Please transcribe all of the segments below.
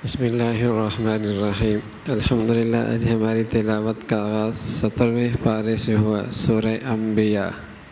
بسم اللہ الرحمن الرحیم۔ الحمدللہ آج ہماری تلاوت کا آغاز 17ویں پارے سے ہوا، سورہ انبیاء،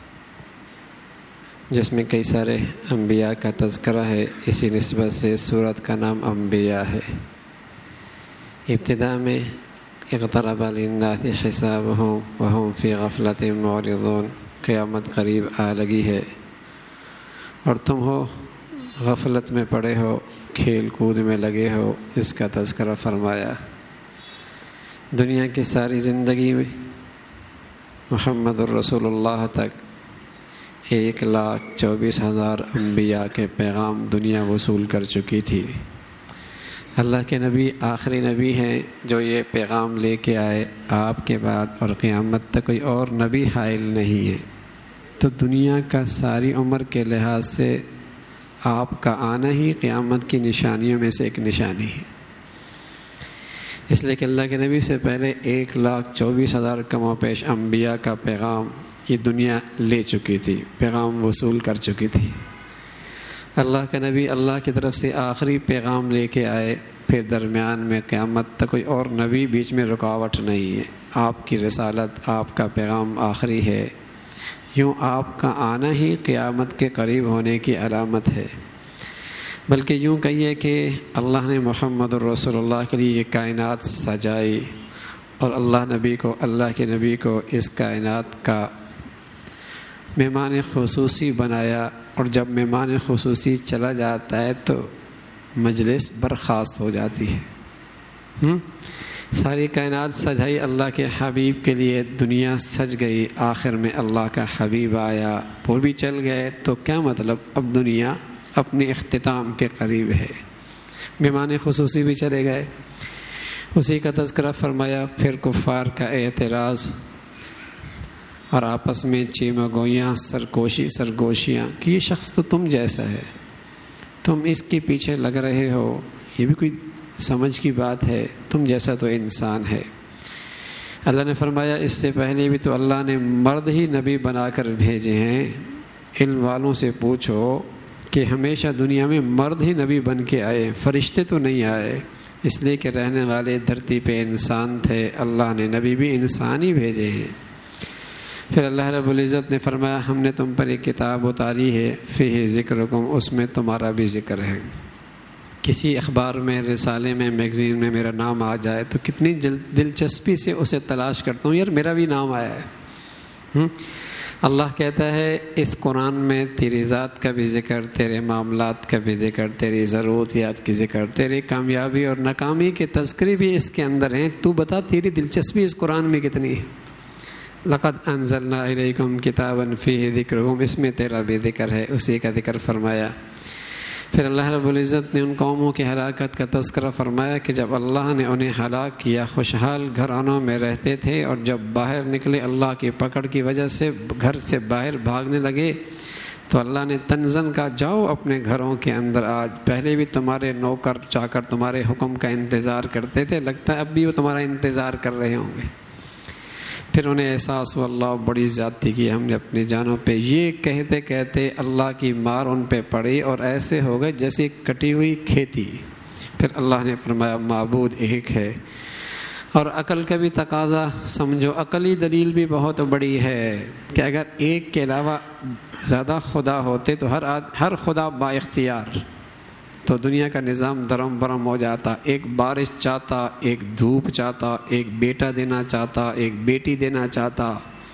جس میں کئی سارے انبیاء کا تذکرہ ہے، اسی نسبت سے سورت کا نام انبیاء ہے۔ ابتدا میں اقترب للناس حسابهم وهم فی غفلۃ معرضون، قیامت قریب آ لگی ہے اور تم ہو غفلت میں پڑے ہو، کھیل کود میں لگے ہو، اس کا تذکرہ فرمایا۔ دنیا کی ساری زندگی میں محمد الرسول اللہ تک 1,24,000 انبیاء کے پیغام دنیا وصول کر چکی تھی۔ اللہ کے نبی آخری نبی ہیں جو یہ پیغام لے کے آئے، آپ کے بعد اور قیامت تک کوئی اور نبی حائل نہیں ہے۔ تو دنیا کا ساری عمر کے لحاظ سے آپ کا آنا ہی قیامت کی نشانیوں میں سے ایک نشانی ہے، اس لیے کہ اللہ کے نبی سے پہلے 1,24,000 کم و بیش انبیاء کا پیغام یہ دنیا لے چکی تھی، پیغام وصول کر چکی تھی۔ اللہ کا نبی اللہ کی طرف سے آخری پیغام لے کے آئے، پھر درمیان میں قیامت تک کوئی اور نبی بیچ میں رکاوٹ نہیں ہے، آپ کی رسالت، آپ کا پیغام آخری ہے۔ یوں آپ کا آنا ہی قیامت کے قریب ہونے کی علامت ہے، بلکہ یوں کہیے کہ اللہ نے محمد الرسول اللہ کے لیے یہ کائنات سجائی اور اللہ کے نبی کو اس کائنات کا مہمان خصوصی بنایا، اور جب مہمان خصوصی چلا جاتا ہے تو مجلس برخاست ہو جاتی ہے۔ ساری کائنات سجائی اللہ کے حبیب کے لیے، دنیا سج گئی، آخر میں اللہ کا حبیب آیا، وہ بھی چل گئے، تو کیا مطلب؟ اب دنیا اپنے اختتام کے قریب ہے، مہمان خصوصی بھی چلے گئے۔ اسی کا تذکرہ فرمایا۔ پھر کفار کا اعتراض اور آپس میں چیمہ گوئیاں، سرگوشیاں کہ یہ شخص تو تم جیسا ہے، تم اس کے پیچھے لگ رہے ہو، یہ بھی کوئی سمجھ کی بات ہے، تم جیسا تو انسان ہے۔ اللہ نے فرمایا اس سے پہلے بھی تو اللہ نے مرد ہی نبی بنا کر بھیجے ہیں۔ علم والوں سے پوچھو کہ ہمیشہ دنیا میں مرد ہی نبی بن کے آئے، فرشتے تو نہیں آئے، اس لیے کہ رہنے والے دھرتی پہ انسان تھے، اللہ نے نبی بھی انسان ہی بھیجے ہیں۔ پھر اللہ رب العزت نے فرمایا ہم نے تم پر ایک کتاب اتاری ہے، فیہ ذکرکم، اس میں تمہارا بھی ذکر ہے۔ کسی اخبار میں، رسالے میں، میگزین میں میرا نام آ جائے تو کتنی دلچسپی سے اسے تلاش کرتا ہوں، یار میرا بھی نام آیا ہے۔ اللہ کہتا ہے اس قرآن میں تیری ذات کا بھی ذکر، تیرے معاملات کا بھی ذکر، تیری ضرورتیات کی ذکر، تیری کامیابی اور ناکامی کے تذکرے بھی اس کے اندر ہیں۔ تو بتا تیری دلچسپی اس قرآن میں کتنی ہے؟ لقد انزلنا الیکم کتابا فیہ ذکرکم، اس میں تیرا بھی ذکر ہے، اسی کا ذکر فرمایا۔ پھر اللہ رب العزت نے ان قوموں کی ہلاکت کا تذکرہ فرمایا کہ جب اللہ نے انہیں ہلاک کیا، خوشحال گھرانوں میں رہتے تھے، اور جب باہر نکلے اللہ کی پکڑ کی وجہ سے گھر سے باہر بھاگنے لگے تو اللہ نے تنزن کہا جاؤ اپنے گھروں کے اندر، آج پہلے بھی تمہارے نوکر چاکر تمہارے حکم کا انتظار کرتے تھے، لگتا ہے اب بھی وہ تمہارا انتظار کر رہے ہوں گے۔ پھر انہیں احساس ہوا اللہ بڑی زیادتی کی ہم نے اپنی جانوں پہ، یہ کہتے کہتے اللہ کی مار ان پہ پڑی اور ایسے ہو گئے جیسے کٹی ہوئی کھیتی۔ پھر اللہ نے فرمایا معبود ایک ہے، اور عقل کا بھی تقاضا سمجھو، عقلی دلیل بھی بہت بڑی ہے کہ اگر ایک کے علاوہ زیادہ خدا ہوتے تو ہر خدا با اختیار، تو دنیا کا نظام درم برم ہو جاتا۔ ایک بارش چاہتا، ایک دھوپ چاہتا، ایک بیٹا دینا چاہتا، ایک بیٹی دینا چاہتا،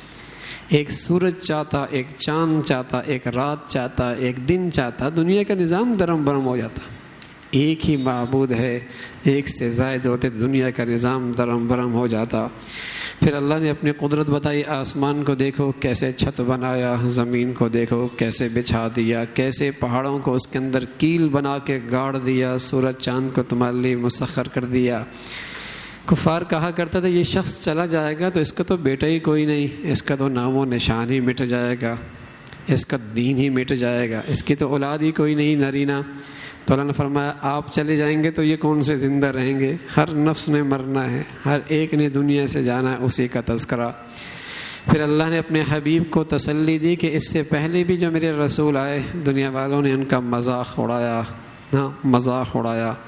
ایک سورج چاہتا، ایک چاند چاہتا، ایک رات چاہتا، ایک دن چاہتا، دنیا کا نظام درم برم ہو جاتا۔ ایک ہی معبود ہے، ایک سے زائد ہوتے تو دنیا کا نظام درم برم ہو جاتا۔ پھر اللہ نے اپنی قدرت بتائی، آسمان کو دیکھو کیسے چھت بنایا، زمین کو دیکھو کیسے بچھا دیا، کیسے پہاڑوں کو اس کے اندر کیل بنا کے گاڑ دیا، سورج چاند کو تمہارے لیے مسخر کر دیا۔ کفار کہا کرتا تھا یہ شخص چلا جائے گا تو اس کا تو بیٹا ہی کوئی نہیں، اس کا تو نام و نشان ہی مٹ جائے گا، اس کا دین ہی مٹ جائے گا، اس کی تو اولاد ہی کوئی نہیں نرینہ۔ تو اللہ نے فرمایا آپ چلے جائیں گے تو یہ کون سے زندہ رہیں گے؟ ہر نفس نے مرنا ہے، ہر ایک نے دنیا سے جانا ہے، اسی کا تذکرہ۔ پھر اللہ نے اپنے حبیب کو تسلی دی کہ اس سے پہلے بھی جو میرے رسول آئے دنیا والوں نے ان کا مذاق اڑایا، مذاق اڑایا،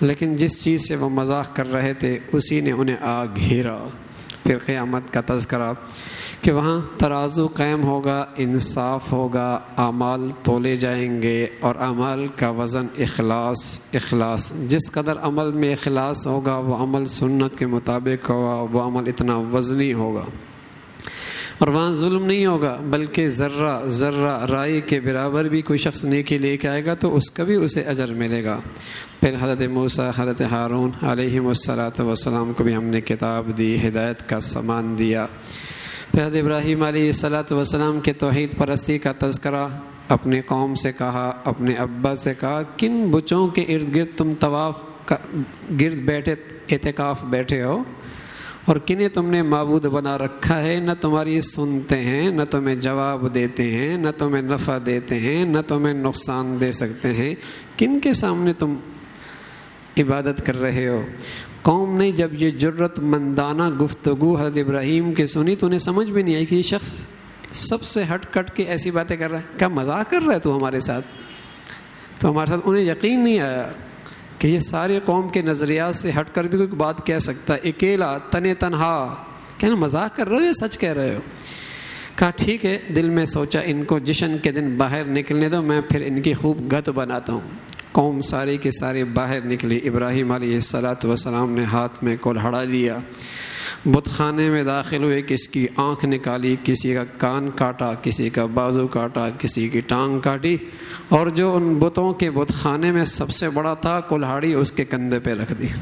لیکن جس چیز سے وہ مذاق کر رہے تھے اسی نے انہیں آ گھیرا۔ پھر قیامت کا تذکرہ کہ وہاں ترازو قائم ہوگا، انصاف ہوگا، اعمال تولے جائیں گے، اور اعمال کا وزن اخلاص جس قدر عمل میں اخلاص ہوگا وہ عمل سنت کے مطابق ہوگا، وہ عمل اتنا وزنی ہوگا۔ اور وہاں ظلم نہیں ہوگا، بلکہ ذرہ رائی کے برابر بھی کوئی شخص نیکی لے کے آئے گا تو اس کا بھی اسے اجر ملے گا۔ پھر حضرت موسیٰ، حضرت ہارون علیہم السلام کو بھی ہم نے کتاب دی، ہدایت کا سامان دیا۔ پھر حضرت ابراہیم علیہ السلام کے توحید پرستی کا تذکرہ، اپنے قوم سے کہا، اپنے ابا سے کہا، کن بچوں کے ارد گرد تم طواف گرد بیٹھے اعتکاف بیٹھے ہو، اور کنہیں تم نے معبود بنا رکھا ہے، نہ تمہاری سنتے ہیں، نہ تمہیں جواب دیتے ہیں، نہ تمہیں نفع دیتے ہیں، نہ تمہیں نقصان دے سکتے ہیں، کن کے سامنے تم عبادت کر رہے ہو؟ قوم نے جب یہ جرت مندانہ گفتگو حضرت ابراہیم کی سنی تو انہیں سمجھ بھی نہیں آئی کہ یہ شخص سب سے ہٹ کٹ کے ایسی باتیں کر رہا ہے، کیا مذاق کر رہا ہے تو ہمارے ساتھ؟ تو ہمارے ساتھ انہیں یقین نہیں آیا کہ یہ سارے قوم کے نظریات سے ہٹ کر بھی کوئی بات کہہ سکتا ہے، اکیلا تنہا، کہنا مذاق کر رہے ہو یا سچ کہہ رہے ہو؟ کہا ٹھیک ہے، دل میں سوچا ان کو جشن کے دن باہر نکلنے دو، میں پھر ان کی خوب گت بناتا ہوں۔ قوم ساری کے سارے باہر نکلی، ابراہیم علیہ السلام نے ہاتھ میں کلہڑا لیا، بت خانے میں داخل ہوئے، کسی کی آنکھ نکالی، کسی کا کان کاٹا، کسی کا بازو کاٹا، کسی کی ٹانگ کاٹی، اور جو ان بتوں کے بت خانے میں سب سے بڑا تھا کلہاڑی اس کے کندھے پہ رکھ دی۔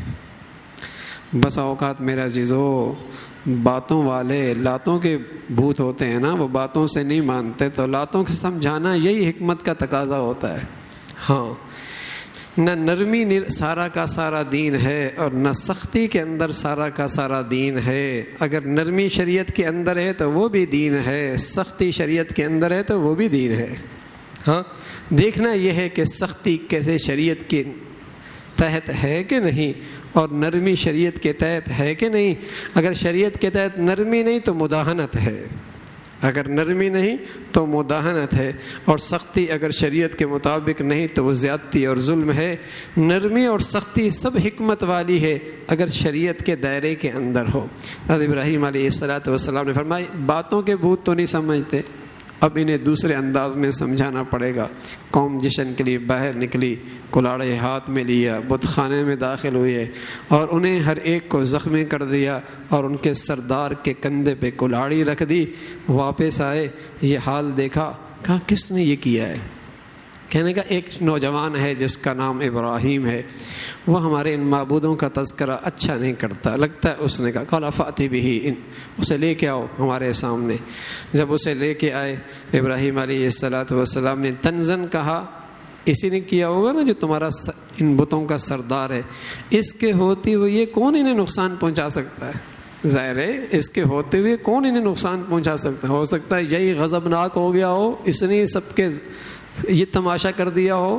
بس اوقات میرا عزیزو، باتوں والے لاتوں کے بھوت ہوتے ہیں نا، وہ باتوں سے نہیں مانتے، تو لاتوں سے سمجھانا یہی حکمت کا تقاضا ہوتا ہے۔ ہاں، نہ نرمی سارا کا سارا دین ہے، اور نہ سختی کے اندر سارا کا سارا دین ہے۔ اگر نرمی شریعت کے اندر ہے تو وہ بھی دین ہے، سختی شریعت کے اندر ہے تو وہ بھی دین ہے۔ ہاں، دیکھنا یہ ہے کہ سختی کیسے شریعت کے تحت ہے کہ نہیں، اور نرمی شریعت کے تحت ہے کہ نہیں۔ اگر شریعت کے تحت نرمی نہیں تو مداہنت ہے، اگر نرمی نہیں تو مداہنت ہے، اور سختی اگر شریعت کے مطابق نہیں تو وہ زیادتی اور ظلم ہے۔ نرمی اور سختی سب حکمت والی ہے اگر شریعت کے دائرے کے اندر ہو۔ حضرت ابراہیم علیہ السلام نے فرمایا باتوں کے بھوت تو نہیں سمجھتے، اب انہیں دوسرے انداز میں سمجھانا پڑے گا۔ قوم جشن کے لیے باہر نکلی، کلاڑے ہاتھ میں لیا، بت خانے میں داخل ہوئے، اور انہیں ہر ایک کو زخمی کر دیا، اور ان کے سردار کے کندھے پہ کلاڑی رکھ دی۔ واپس آئے، یہ حال دیکھا، کہا کس نے یہ کیا ہے؟ کہنے کا ایک نوجوان ہے جس کا نام ابراہیم ہے، وہ ہمارے ان معبودوں کا تذکرہ اچھا نہیں کرتا، لگتا ہے اس نے کہا قال فاتی بہ، اسے لے کے آؤ ہمارے سامنے۔ جب اسے لے کے آئے ابراہیم علیہ السلام نے طنزاً کہا، اسی نے کیا ہوگا نا جو تمہارا ان بتوں کا سردار ہے، اس کے ہوتے ہوئے یہ کون انہیں نقصان پہنچا سکتا ہے؟ ظاہر ہے اس کے ہوتے ہوئے کون انہیں نقصان پہنچا سکتا ہے؟ ہو سکتا ہے یہی غضبناک ہو گیا ہو، اس نے سب کے یہ تماشا کر دیا ہو۔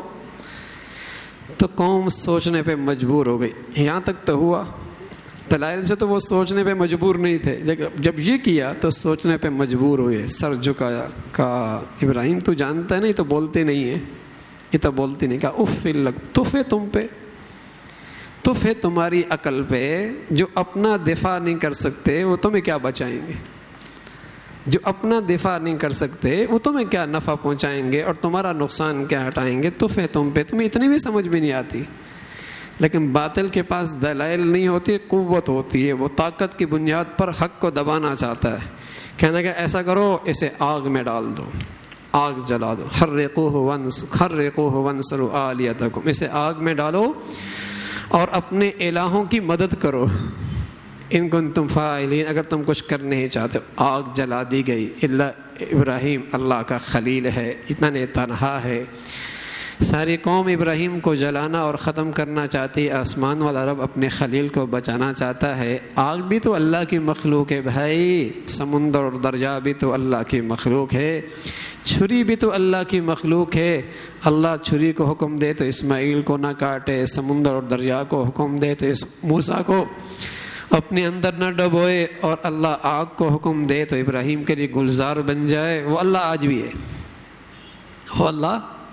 تو قوم سوچنے پہ مجبور ہو گئی۔ یہاں تک تو ہوا، دلائل سے تو وہ سوچنے پہ مجبور نہیں تھے، جب یہ کیا تو سوچنے پہ مجبور ہوئے، سر جھکایا، کہا ابراہیم تو جانتا ہے نا یہ تو بولتے نہیں ہیں، یہ تو بولتی نہیں۔ کہا اف لک، تف ہے تم پہ، تف ہے تمہاری عقل پہ، جو اپنا دفاع نہیں کر سکتے وہ تمہیں کیا بچائیں گے؟ جو اپنا دفاع نہیں کر سکتے وہ تمہیں کیا نفع پہنچائیں گے اور تمہارا نقصان کیا ہٹائیں گے؟ تف ہے تم پہ، تمہیں اتنی بھی سمجھ میں نہیں آتی۔ لیکن باطل کے پاس دلائل نہیں ہوتی، قوت ہوتی ہے، وہ طاقت کی بنیاد پر حق کو دبانا چاہتا ہے۔ کہنا کہ ایسا کرو، اسے آگ میں ڈال دو، آگ جلا دو، حرقوہ وانصروا آلیتکم، اسے آگ میں ڈالو اور اپنے الہوں کی مدد کرو، ان کنتم فاعلین، اگر تم کچھ کر نہیں چاہتے۔ آگ جلا دی گئی۔ اللہ ابراہیم اللہ کا خلیل ہے، اتنا تنہا ہے، ساری قوم ابراہیم کو جلانا اور ختم کرنا چاہتی، آسمان والا رب اپنے خلیل کو بچانا چاہتا ہے۔ آگ بھی تو اللہ کی مخلوق ہے بھائی، سمندر اور دریا بھی تو اللہ کی مخلوق ہے، چھری بھی تو اللہ کی مخلوق ہے۔ اللہ چھری کو حکم دے تو اسماعیل کو نہ کاٹے، سمندر اور دریا کو حکم دے تو موسیٰ کو اپنے اندر نہ ڈبوئے، اور اللہ آگ کو حکم دے تو ابراہیم کے لیے گلزار بن جائے۔ وہ اللہ آج بھی ہے، وہ اللہ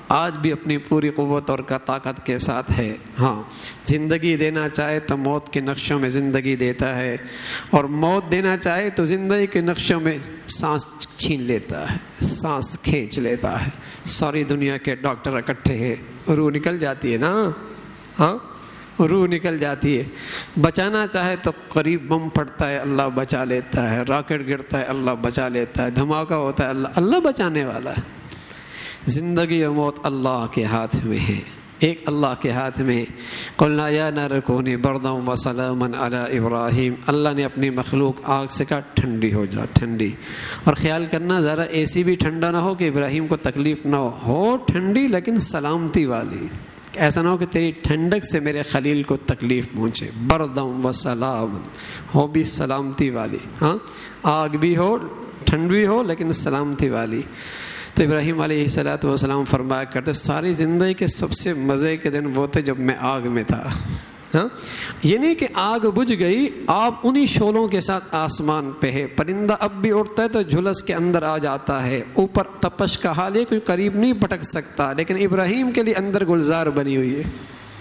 آج بھی اپنی پوری قوت اور طاقت کے ساتھ ہے. ہاں، زندگی دینا چاہے تو موت کے نقشوں میں زندگی دیتا ہے، اور موت دینا چاہے تو زندگی کے نقشوں میں سانس چھین لیتا ہے، سانس کھینچ لیتا ہے. ساری دنیا کے ڈاکٹر اکٹھے ہیں، روح نکل جاتی ہے نا. ہاں، روح نکل جاتی ہے. بچانا چاہے تو قریب بم پھٹتا ہے، اللہ بچا لیتا ہے. راکٹ گرتا ہے، اللہ بچا لیتا ہے. دھماکہ ہوتا ہے، اللہ بچانے والا ہے. زندگی و موت اللہ کے ہاتھ میں ہے، ایک اللہ کے ہاتھ میں. قلنا یا نار کونی بردا و سلاما علی ابراہیم. اللہ نے اپنی مخلوق آگ سے کہا ٹھنڈی ہو جا، ٹھنڈی. اور خیال کرنا ذرا ایسی بھی ٹھنڈا نہ ہو کہ ابراہیم کو تکلیف نہ ہو ٹھنڈی لیکن سلامتی والی. ایسا نہ ہو کہ تیری ٹھنڈک سے میرے خلیل کو تکلیف پہنچے. بردم و سلام ہو بھی سلامتی والی. ہاں، آگ بھی ہو، ٹھنڈ بھی ہو، لیکن سلامتی والی. تو ابراہیم علیہ السلام فرمایا کرتے ساری زندگی کے سب سے مزے کے دن وہ تھے جب میں آگ میں تھا. ہاں، یہ نہیں کہ آگ بجھ گئی، آپ انہی شعلوں کے ساتھ آسمان پہ ہے. پرندہ اب بھی اڑتا ہے تو جھلس کے اندر آ جاتا ہے. اوپر تپش کا حال ہے، کوئی قریب نہیں پٹک سکتا، لیکن ابراہیم کے لیے اندر گلزار بنی ہوئی ہے.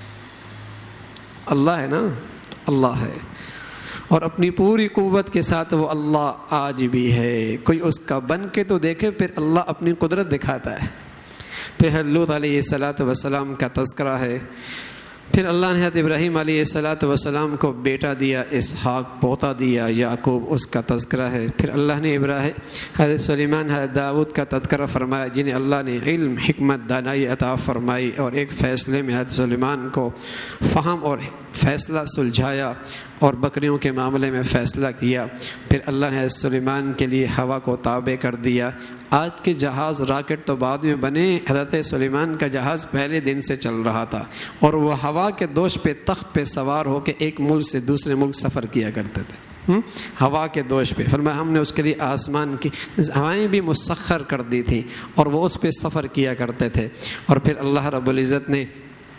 اللہ ہے نا، اللہ ہے. اور اپنی پوری قوت کے ساتھ وہ اللہ آج بھی ہے. کوئی اس کا بن کے تو دیکھے، پھر اللہ اپنی قدرت دکھاتا ہے. پھر لوط علیہ السلام کا تذکرہ ہے. پھر اللہ نے حضرت ابراہیم علیہ السلام کو بیٹا دیا، اسحاق پوتا دیا، یعقوب اس کا تذکرہ ہے. پھر اللہ نے حضرت سلیمان، حضرت داؤد کا تذکرہ فرمایا، جنہیں اللہ نے علم، حکمت، دانائی عطا فرمائی، اور ایک فیصلے میں حضرت سلیمان کو فہم اور فیصلہ سلجھایا اور بکریوں کے معاملے میں فیصلہ کیا. پھر اللہ نے حضرت سلیمان کے لیے ہوا کو تابع کر دیا. آج کے جہاز راکٹ تو بعد میں بنے، حضرت سلیمان کا جہاز پہلے دن سے چل رہا تھا، اور وہ ہوا کے دوش پہ تخت پہ سوار ہو کے ایک ملک سے دوسرے ملک سفر کیا کرتے تھے. ہوا کے دوش پہ. فرمایا ہم نے اس کے لیے آسمان کی ہوائیں بھی مسخر کر دی تھیں، اور وہ اس پہ سفر کیا کرتے تھے. اور پھر اللہ رب العزت نے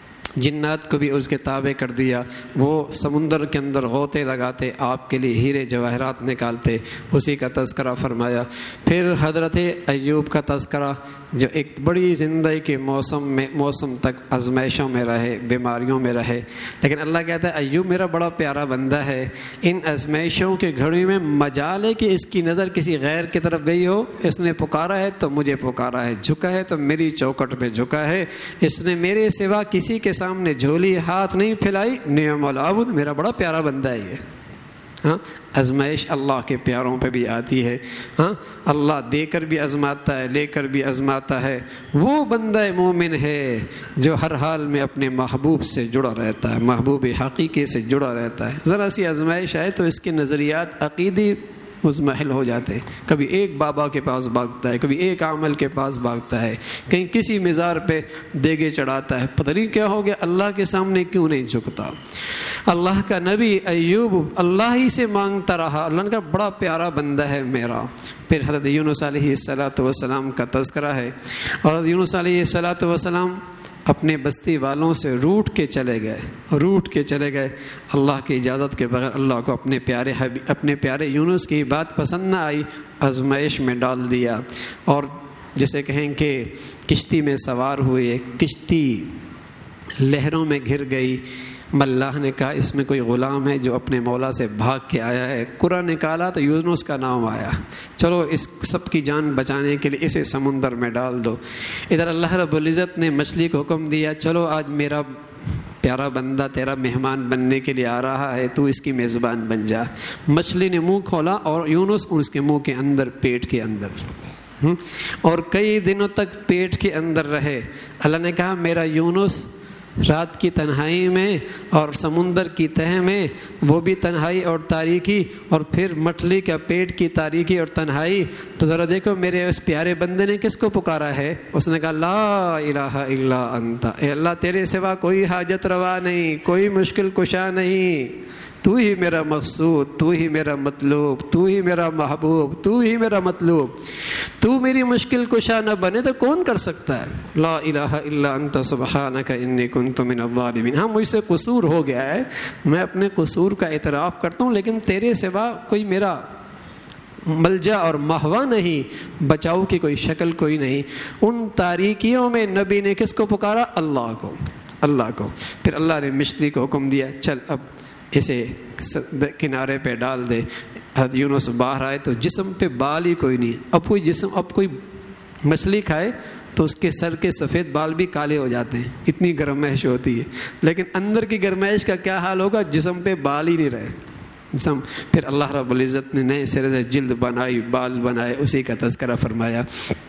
جنات کو بھی اس کے تابع کر دیا. وہ سمندر کے اندر غوطے لگاتے، آپ کے لیے ہیرے جواہرات نکالتے. اسی کا تذکرہ فرمایا. پھر حضرت ایوب کا تذکرہ، جو ایک بڑی زندگی کے موسم تک آزمائشوں میں رہے، بیماریوں میں رہے، لیکن اللہ کہتا ہے ایوب میرا بڑا پیارا بندہ ہے. ان آزمائشوں کے گھڑی میں مجال ہے کہ اس کی نظر کسی غیر کی طرف گئی ہو. اس نے پکارا ہے تو مجھے پکارا ہے، جھکا ہے تو میری چوکٹ پہ جھکا ہے. اس نے میرے سوا کسی کے سامنے جھولی ہاتھ نہیں پھیلائی. نعم العبد، میرا بڑا پیارا بندہ ہے یہ. ہاں، آزمائش اللہ کے پیاروں پہ بھی آتی ہے. ہاں، اللہ دے کر بھی آزماتا ہے، لے کر بھی آزماتا ہے. وہ بندہ مومن ہے جو ہر حال میں اپنے محبوب سے جڑا رہتا ہے، محبوب حقیقی سے جڑا رہتا ہے. ذرا سی آزمائش آئے تو اس کے نظریات عقیدی مزمحل ہو جاتے ہیں. کبھی ایک بابا کے پاس بھاگتا ہے، کبھی ایک عامل کے پاس بھاگتا ہے، کہیں کسی مزار پہ دیگے چڑھاتا ہے. پتہ نہیں کیا ہو گیا، اللہ کے سامنے کیوں نہیں جھکتا. اللہ کا نبی ایوب اللہ ہی سے مانگتا رہا. اللہ نے کہا بڑا پیارا بندہ ہے میرا. پھر حضرت یونس علیہ السلام کا تذکرہ ہے. اور یونس علیہ السلام اپنے بستی والوں سے روٹ کے چلے گئے. اللہ کی اجازت کے بغیر اللہ کو اپنے پیارے یونس کی بات پسند نہ آئی، آزمائش میں ڈال دیا. اور جسے کہیں کہ کشتی میں سوار ہوئے، کشتی لہروں میں گر گئی. اللہ نے کہا اس میں کوئی غلام ہے جو اپنے مولا سے بھاگ کے آیا ہے. قرآن نکالا تو یونس کا نام آیا. چلو اس سب کی جان بچانے کے لیے اسے سمندر میں ڈال دو. ادھر اللہ رب العزت نے مچھلی کو حکم دیا، چلو آج میرا پیارا بندہ تیرا مہمان بننے کے لیے آ رہا ہے، تو اس کی میزبان بن جا. مچھلی نے منہ کھولا اور یونس اس کے منہ کے اندر، پیٹ کے اندر، اور کئی دنوں تک پیٹ کے اندر رہے. اللہ نے کہا میرا یونس رات کی تنہائی میں اور سمندر کی تہ میں، وہ بھی تنہائی اور تاریکی، اور پھر مچھلی کا پیٹ کی تاریکی اور تنہائی. تو ذرا دیکھو میرے اس پیارے بندے نے کس کو پکارا ہے. اس نے کہا لا الہ الا انت، اے اللہ تیرے سوا کوئی حاجت روا نہیں، کوئی مشکل کشا نہیں. تو ہی میرا مقصود، تو ہی میرا مطلوب، تو ہی میرا محبوب، تو ہی میرا مطلوب. تو میری مشکل کشا نہ بنے تو کون کر سکتا ہے. لا الہ الا انت سبحانک انی کنت من الظالمین. ہاں مجھ سے قصور ہو گیا ہے، میں اپنے قصور کا اعتراف کرتا ہوں، لیکن تیرے سوا کوئی میرا ملجا اور مہوا نہیں، بچاؤ کی کوئی شکل کوئی نہیں۔ ان تاریکیوں میں نبی نے کس کو پکارا؟ اللہ کو، اللہ کو۔ پھر اللہ نے مچھلی کو حکم دیا چل اب اسے کنارے پہ ڈال دے۔ حضرت یونس باہر آئے تو جسم پہ بال ہی کوئی نہیں۔ اب کوئی مچھلی کھائے تو اس کے سر کے سفید بال بھی کالے ہو جاتے ہیں، اتنی گرمائش ہوتی ہے، لیکن اندر کی گرمائش کا کیا حال ہوگا؟ جسم پہ بال ہی نہیں رہے جسم۔ پھر اللہ رب العزت نے نئے سرے سے جلد بنائی، بال بنائے، اسی کا تذکرہ فرمایا۔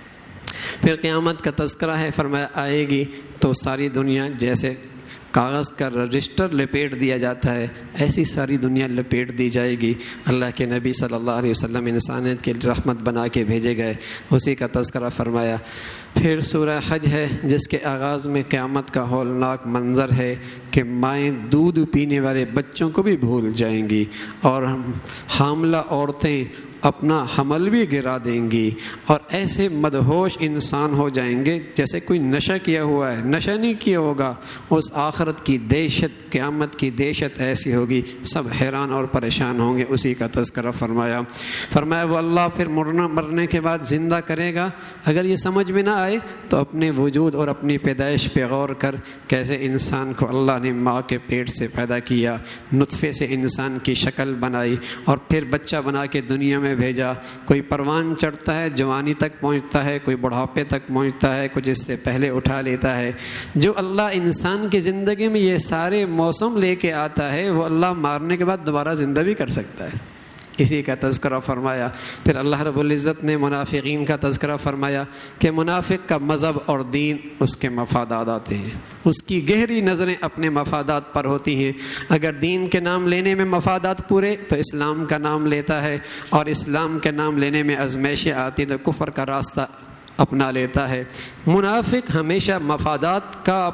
پھر قیامت کا تذکرہ ہے، فرمایا آئے گی تو ساری دنیا جیسے کاغذ کا رجسٹر لپیٹ دیا جاتا ہے ایسی ساری دنیا لپیٹ دی جائے گی۔ اللہ کے نبی صلی اللہ علیہ وسلم انسانیت کے رحمت بنا کے بھیجے گئے، اسی کا تذکرہ فرمایا۔ پھر سورہ حج ہے جس کے آغاز میں قیامت کا ہولناک منظر ہے کہ مائیں دودھ پینے والے بچوں کو بھی بھول جائیں گی اور حاملہ عورتیں اپنا حمل بھی گرا دیں گی، اور ایسے مدہوش انسان ہو جائیں گے جیسے کوئی نشہ کیا ہوا ہے، نشہ نہیں کیا ہوگا۔ اس آخرت کی دہشت، قیامت کی دہشت ایسی ہوگی، سب حیران اور پریشان ہوں گے، اسی کا تذکرہ فرمایا۔ وہ اللہ پھر مرنے کے بعد زندہ کرے گا۔ اگر یہ سمجھ میں نہ آئے تو اپنے وجود اور اپنی پیدائش پہ غور کر، کیسے انسان کو اللہ نے ماں کے پیٹ سے پیدا کیا، نطفے سے انسان کی شکل بنائی اور پھر بچہ بنا کے دنیا میں بھیجا۔ کوئی پروان چڑھتا ہے جوانی تک پہنچتا ہے، کوئی بڑھاپے تک پہنچتا ہے، کچھ اس سے پہلے اٹھا لیتا ہے۔ جو اللہ انسان کی زندگی میں یہ سارے موسم لے کے آتا ہے وہ اللہ مارنے کے بعد دوبارہ زندہ بھی کر سکتا ہے، اسی کا تذکرہ فرمایا۔ پھر اللہ رب العزت نے منافقین کا تذکرہ فرمایا کہ منافق کا مذہب اور دین اس کے مفادات آتے ہیں، اس کی گہری نظریں اپنے مفادات پر ہوتی ہیں۔ اگر دین کے نام لینے میں مفادات پورے تو اسلام کا نام لیتا ہے، اور اسلام کے نام لینے میں آزمائشیں آتی تو کفر کا راستہ اپنا لیتا ہے۔ منافق ہمیشہ مفادات کا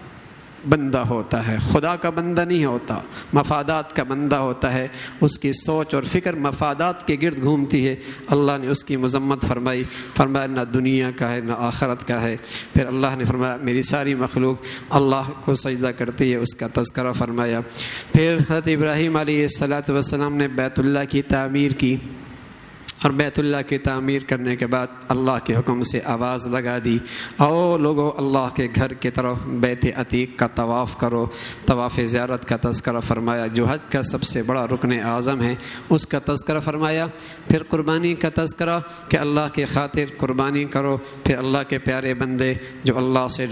بندہ ہوتا ہے، خدا کا بندہ نہیں ہوتا، مفادات کا بندہ ہوتا ہے۔ اس کی سوچ اور فکر مفادات کے گرد گھومتی ہے۔ اللہ نے اس کی مذمت فرمایا نہ دنیا کا ہے نہ آخرت کا ہے۔ پھر اللہ نے فرمایا میری ساری مخلوق اللہ کو سجدہ کرتی ہے، اس کا تذکرہ فرمایا۔ پھر حضرت ابراہیم علیہ السلام نے بیت اللہ کی تعمیر کی، اور بیت اللہ کی تعمیر کرنے کے بعد اللہ کے حکم سے آواز لگا دی، او لوگو اللہ کے گھر کی طرف بیت عتیق کا طواف کرو۔ طواف زیارت کا تذکرہ فرمایا جو حج کا سب سے بڑا رکن اعظم ہے، اس کا تذکرہ فرمایا۔ پھر قربانی کا تذکرہ کہ اللہ کی خاطر قربانی کرو۔ پھر اللہ کے پیارے بندے جو اللہ سے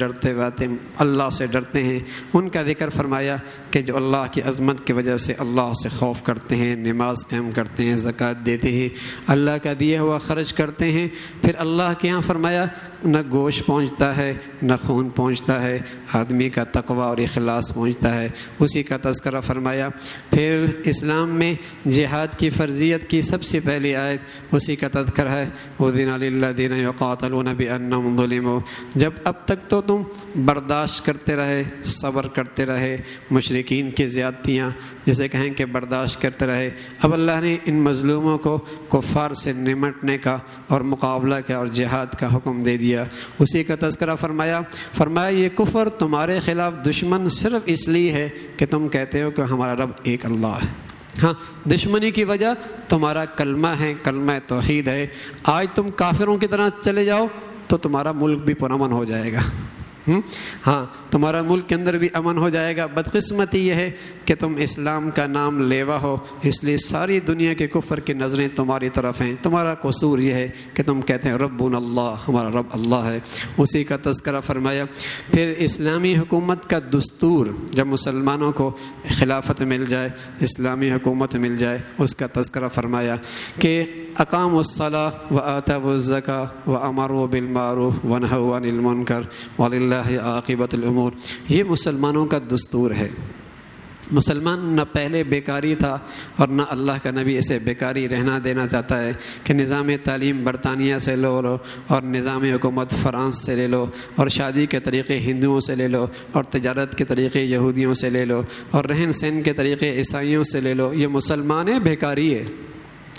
ڈرتے ہیں ان کا ذکر فرمایا کہ جو اللہ کی عظمت کی وجہ سے اللہ سے خوف کرتے ہیں، نماز قائم کرتے ہیں، زکوٰۃ دیتے ہیں، اللہ کا دیا ہوا خرچ کرتے ہیں۔ پھر اللہ کے ہاں فرمایا نہ گوشت پہنچتا ہے نہ خون پہنچتا ہے، آدمی کا تقوی اور اخلاص پہنچتا ہے، اسی کا تذکرہ فرمایا۔ پھر اسلام میں جہاد کی فرضیت کی سب سے پہلی آیت اسی کا تذکرہ ہے، اذن للذین یقاتلون بانہم ظلموا۔ جب اب تک تو تم برداشت کرتے رہے، صبر کرتے رہے، مشرکین کی زیادتیاں جسے کہیں کہ برداشت کرتے رہے، اب اللہ نے ان مظلوموں کو کفار سے نمٹنے کا اور مقابلہ کا اور جہاد کا حکم دے دیا، اسی کا تذکرہ فرمایا۔ یہ کفر تمہارے خلاف دشمن صرف اس لیے ہے کہ تم کہتے ہو کہ ہمارا رب ایک اللہ ہے۔ ہاں، دشمنی کی وجہ تمہارا کلمہ ہے، کلمہ توحید ہے۔ آج تم کافروں کی طرح چلے جاؤ تو تمہارا ملک بھی پرامن ہو جائے گا۔ ہاں، تمہارا ملک کے اندر بھی امن ہو جائے گا۔ بدقسمتی یہ ہے کہ تم اسلام کا نام لیوا ہو، اس لیے ساری دنیا کے کفر کی نظریں تمہاری طرف ہیں۔ تمہارا قصور یہ ہے کہ تم کہتے ہیں ربنا اللہ، ہمارا رب اللہ ہے، اسی کا تذکرہ فرمایا۔ پھر اسلامی حکومت کا دستور جب مسلمانوں کو خلافت مل جائے، اسلامی حکومت مل جائے، اس کا تذکرہ فرمایا کہ اقاموا الصلاۃ وآتوا الزکاۃ وامروا بالمعروف ونہوا عن المنکر وللہ عاقبۃ الامور۔ یہ مسلمانوں کا دستور ہے۔ مسلمان نہ پہلے بیکاری تھا اور نہ اللہ کا نبی اسے بیکاری رہنا دینا چاہتا ہے کہ نظام تعلیم برطانیہ سے لو اور نظام حکومت فرانس سے لے لو، اور شادی کے طریقے ہندوؤں سے لے لو، اور تجارت کے طریقے یہودیوں سے لے لو، اور رہن سہن کے طریقے عیسائیوں سے لے لو۔ یہ مسلمان ہے بیکاری ہے،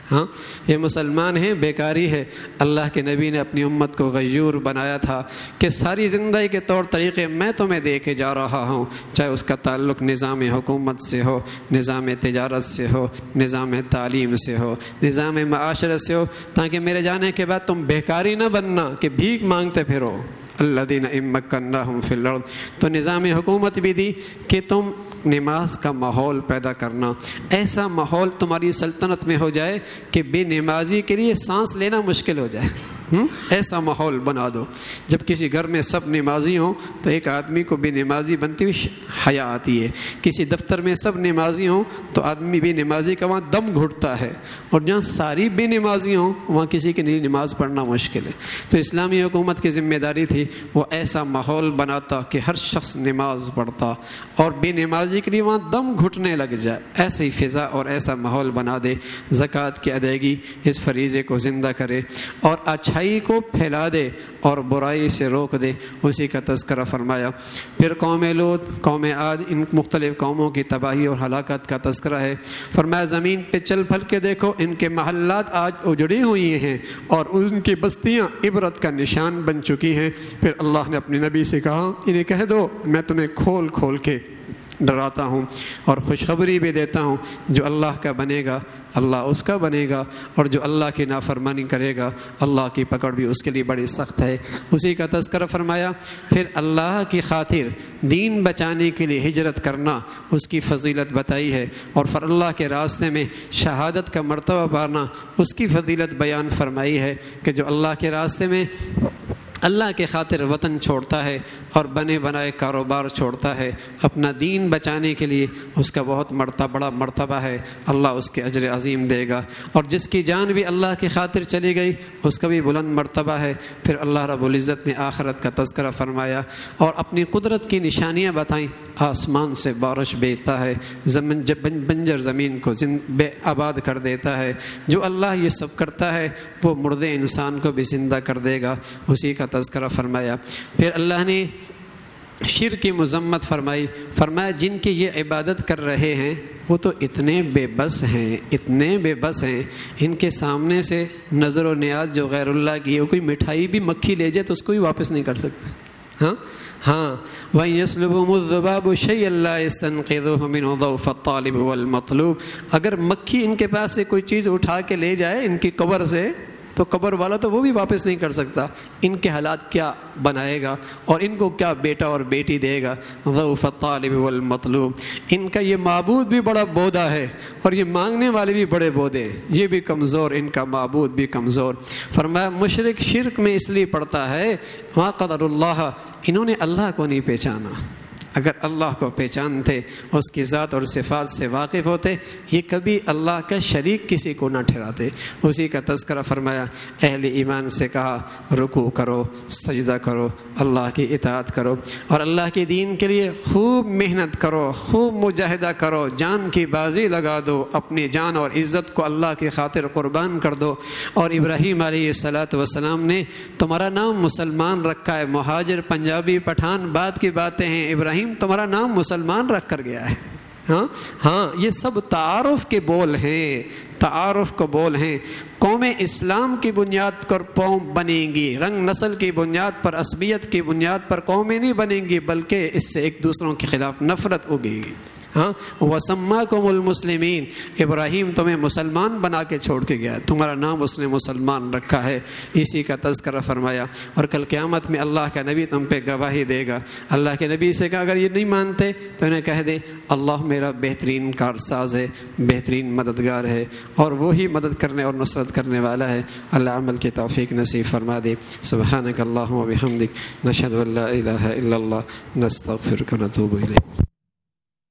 ہاں یہ مسلمان ہیں بیکاری ہے. اللہ کے نبی نے اپنی امت کو غیور بنایا تھا کہ ساری زندگی کے طور طریقے میں تمہیں دے کے جا رہا ہوں, چاہے اس کا تعلق نظام حکومت سے ہو, نظام تجارت سے ہو, نظام تعلیم سے ہو, نظام معاشرت سے ہو, تاکہ میرے جانے کے بعد تم بیکاری نہ بننا کہ بھیک مانگتے پھرو. الذین ان مکناہم فی الارض, تو نظام حکومت بھی دی کہ تم نماز کا ماحول پیدا کرنا, ایسا ماحول تمہاری سلطنت میں ہو جائے کہ بے نمازی کے لیے سانس لینا مشکل ہو جائے. ایسا ماحول بنا دو. جب کسی گھر میں سب نمازی ہوں تو ایک آدمی کو بے نمازی بنتی ہوئی حیا آتی ہے. کسی دفتر میں سب نمازی ہوں تو آدمی بے نمازی کا وہاں دم گھٹتا ہے, اور جہاں ساری بے نمازی ہوں وہاں کسی کے لیے نماز پڑھنا مشکل ہے. تو اسلامی حکومت کی ذمہ داری تھی وہ ایسا ماحول بناتا کہ ہر شخص نماز پڑھتا اور بے نمازی کے لیے وہاں دم گھٹنے لگ جائے. ایسی فضا اور ایسا ماحول بنا دے. زکوٰۃ کی ادائیگی اس فریضے کو زندہ کرے اور اچھائی کو پھیلا دے اور برائی سے روک دے. اسی کا تذکرہ فرمایا. پھر قوم لوط, قوم عاد, ان مختلف قوموں کی تباہی اور ہلاکت کا تذکرہ ہے. فرمایا زمین پہ چل پھل کے دیکھو, ان کے محلات آج اجڑی ہوئی ہیں اور ان کی بستیاں عبرت کا نشان بن چکی ہیں. پھر اللہ نے اپنے نبی سے کہا انہیں کہہ دو میں تمہیں کھول کھول کے ڈراتا ہوں اور خوشخبری بھی دیتا ہوں, جو اللہ کا بنے گا اللہ اس کا بنے گا, اور جو اللہ کی نافرمانی کرے گا اللہ کی پکڑ بھی اس کے لیے بڑی سخت ہے. اسی کا تذکرہ فرمایا. پھر اللہ کی خاطر دین بچانے کے لیے ہجرت کرنا اس کی فضیلت بتائی ہے, اور پھر اللہ کے راستے میں شہادت کا مرتبہ پانا اس کی فضیلت بیان فرمائی ہے کہ جو اللہ کے راستے میں اللہ کے خاطر وطن چھوڑتا ہے اور بنے بنائے کاروبار چھوڑتا ہے اپنا دین بچانے کے لیے, اس کا بہت بڑا مرتبہ ہے, اللہ اس کے اجر عظیم دے گا. اور جس کی جان بھی اللہ کی خاطر چلی گئی اس کا بھی بلند مرتبہ ہے. پھر اللہ رب العزت نے آخرت کا تذکرہ فرمایا اور اپنی قدرت کی نشانیاں بتائیں. آسمان سے بارش بھیجتا ہے, بنجر زمین کو بے آباد کر دیتا ہے. جو اللہ یہ سب کرتا ہے وہ مردے انسان کو بھی زندہ کر دے گا. اسی کا تذکرہ فرمایا. پھر اللہ نے شرک کی مذمت فرمائی. فرمایا جن کی یہ عبادت کر رہے ہیں وہ تو اتنے بے بس ہیں, اتنے بے بس ہیں, ان کے سامنے سے نظر و نیاز جو غیر اللہ کی ہے, کوئی مٹھائی بھی مکھی لے جائے تو اس کو بھی واپس نہیں کر سکتا. ہاں وَإِن يَسْلُبْهُمُ الذُّبَابُ شَيْئًا لَّا يَسْتَنقِذُهُ مِنْهُ ضَعْفَ الطَّالِبِ وَالْمَطْلُوبِ. اگر مکھی ان کے پاس سے کوئی چیز اٹھا کے لے جائے ان کی قبر سے تو قبر والا تو وہ بھی واپس نہیں کر سکتا. ان کے حالات کیا بنائے گا اور ان کو کیا بیٹا اور بیٹی دے گا. ضعف الطالب والمطلوب, ان کا یہ معبود بھی بڑا بودا ہے اور یہ مانگنے والے بھی بڑے بودے, یہ بھی کمزور, ان کا معبود بھی کمزور. فرمایا مشرک شرک میں اس لیے پڑتا ہے ما قدر اللہ, انہوں نے اللہ کو نہیں پہچانا. اگر اللہ کو پہچانتے, اس کی ذات اور صفات سے واقف ہوتے, یہ کبھی اللہ کا شریک کسی کو نہ ٹھہراتے. اسی کا تذکرہ فرمایا. اہل ایمان سے کہا رکوع کرو, سجدہ کرو, اللہ کی اطاعت کرو اور اللہ کے دین کے لیے خوب محنت کرو, خوب مجاہدہ کرو, جان کی بازی لگا دو, اپنی جان اور عزت کو اللہ کی خاطر قربان کر دو. اور ابراہیم علیہ السلام نے تمہارا نام مسلمان رکھا ہے. مہاجر, پنجابی, پٹھان بعد کی باتیں ہیں, ابراہیم تمہارا نام مسلمان رکھ کر گیا ہے. ہاں یہ سب تعارف کے بول ہیں, تعارف کو بول ہیں. قوم اسلام کی بنیاد پر قوم بنیں گی, رنگ نسل کی بنیاد پر, عصبیت کی بنیاد پر قومیں نہیں بنیں گی, بلکہ اس سے ایک دوسروں کے خلاف نفرت اگے گی. وَسَمَّاكُمُ الْمُسْلِمِينَ, ابراہیم تمہیں مسلمان بنا کے چھوڑ کے گیا, تمہارا نام اس نے مسلمان رکھا ہے. اسی کا تذکرہ فرمایا. اور کل قیامت میں اللہ کا نبی تم پہ گواہی دے گا. اللہ کے نبی سے کہا اگر یہ نہیں مانتے تو انہیں کہہ دے اللہ میرا بہترین کارساز ہے, بہترین مددگار ہے, اور وہی مدد کرنے اور نصرت کرنے والا ہے. اللہ عمل کی توفیق نصیب فرما دے. سبحانک اللہم و بحمدک, نشہد ان لا الہ الا اللہ, نستغفرک و نتوب الیک.